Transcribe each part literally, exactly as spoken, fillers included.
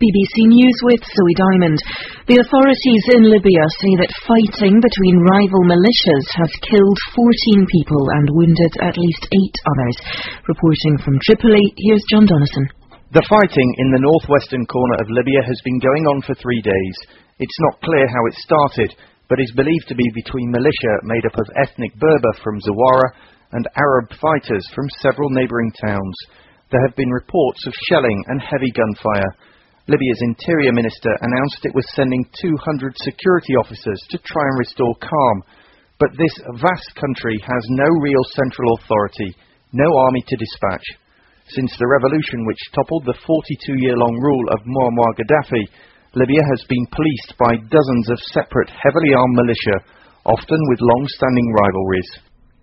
B B C News with Zoe Diamond. The authorities in Libya say that fighting between rival militias has killed fourteen people and wounded at least eight others. Reporting from Tripoli, here's John Donnison. The fighting in the northwestern corner of Libya has been going on for three days. It's not clear how it started, but is believed to be between militia made up of ethnic Berber from Zawara and Arab fighters from several neighbouring towns. There have been reports of shelling and heavy gunfire. Libya's Interior Minister announced it was sending two hundred security officers to try and restore calm. But this vast country has no real central authority, no army to dispatch. Since the revolution which toppled the forty-two-year-long rule of Muammar Gaddafi, Libya has been policed by dozens of separate heavily armed militia, often with long-standing rivalries.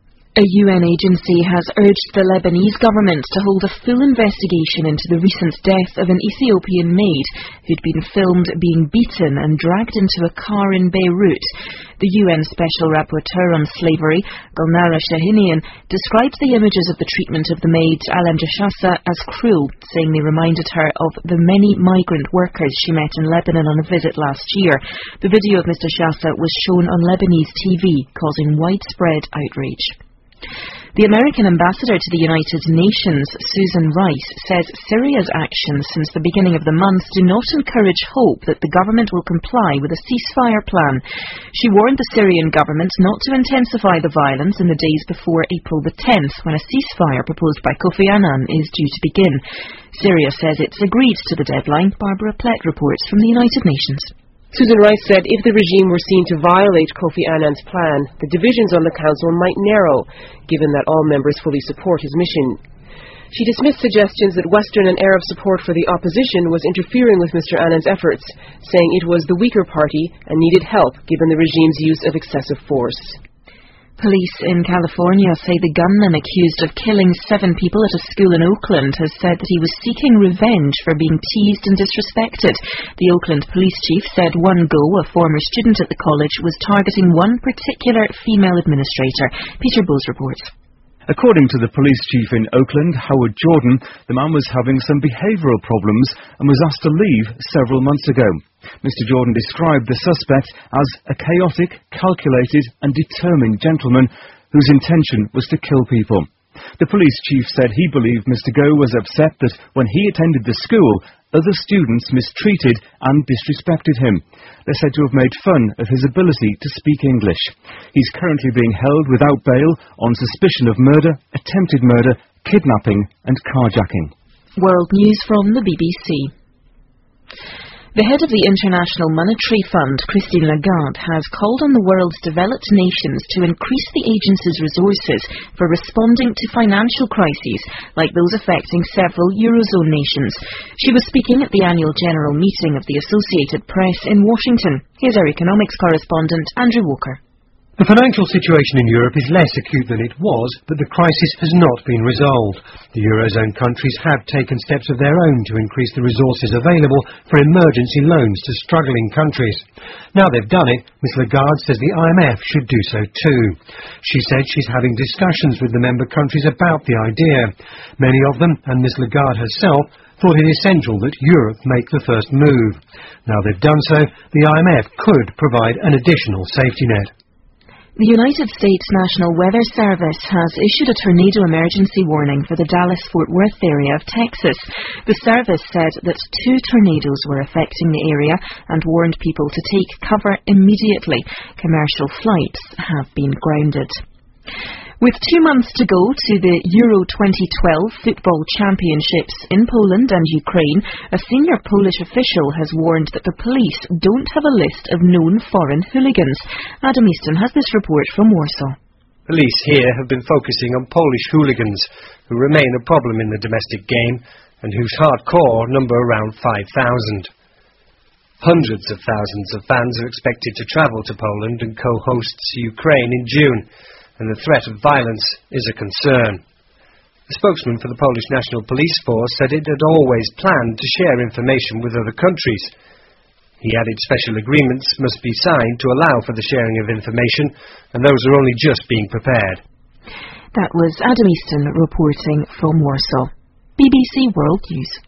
A U N agency has urged the Lebanese government to hold a full investigation into the recent death of an Ethiopian maid who'd been filmed being beaten and dragged into a car in Beirut. The U N Special Rapporteur on Slavery, Gulnara Shahinian, described the images of the treatment of the maid Alam Jashasa as cruel, saying they reminded her of the many migrant workers she met in Lebanon on a visit last year. The video of Mister Shasa was shown on Lebanese T V, causing widespread outrage. The American ambassador to the United Nations, Susan Rice, says Syria's actions since the beginning of the month do not encourage hope that the government will comply with a ceasefire plan. She warned the Syrian government not to intensify the violence in the days before April the tenth, when a ceasefire proposed by Kofi Annan is due to begin. Syria says it's agreed to the deadline. Barbara Plett reports from the United Nations. Susan Rice said if the regime were seen to violate Kofi Annan's plan, the divisions on the council might narrow, given that all members fully support his mission. She dismissed suggestions that Western and Arab support for the opposition was interfering with Mister Annan's efforts, saying it was the weaker party and needed help given the regime's use of excessive force. Police in California say the gunman accused of killing seven people at a school in Oakland has said that he was seeking revenge for being teased and disrespected. The Oakland police chief said one Go, a former student at the college, was targeting one particular female administrator. Peter Bowes reports. According to the police chief in Oakland, Howard Jordan, the man was having some behavioural problems and was asked to leave several months ago. Mister Jordan described the suspect as a chaotic, calculated and determined gentleman whose intention was to kill people. The police chief said he believed Mister Go was upset that when he attended the school, other students mistreated and disrespected him. They're said to have made fun of his ability to speak English. He's currently being held without bail on suspicion of murder, attempted murder, kidnapping and carjacking. World News from the B B C. The head of the International Monetary Fund, Christine Lagarde, has called on the world's developed nations to increase the agency's resources for responding to financial crises like those affecting several Eurozone nations. She was speaking at the annual general meeting of the Associated Press in Washington. Here's our economics correspondent, Andrew Walker. The financial situation in Europe is less acute than it was, but the crisis has not been resolved. The Eurozone countries have taken steps of their own to increase the resources available for emergency loans to struggling countries. Now they've done it, Miz Lagarde says the I M F should do so too. She said she's having discussions with the member countries about the idea. Many of them, and Miz Lagarde herself, thought it essential that Europe make the first move. Now they've done so, the I M F could provide an additional safety net. The United States National Weather Service has issued a tornado emergency warning for the Dallas-Fort Worth area of Texas. The service said that two tornadoes were affecting the area and warned people to take cover immediately. Commercial flights have been grounded. With two months to go to the Euro twenty twelve football championships in Poland and Ukraine, a senior Polish official has warned that the police don't have a list of known foreign hooligans. Adam Easton has this report from Warsaw. Police here have been focusing on Polish hooligans, who remain a problem in the domestic game and whose hardcore number around five thousand. Hundreds of thousands of fans are expected to travel to Poland and co-host Ukraine in June, and the threat of violence is a concern. The spokesman for the Polish National Police Force said it had always planned to share information with other countries. He added special agreements must be signed to allow for the sharing of information, and those are only just being prepared. That was Adam Easton reporting from Warsaw. B B C World News.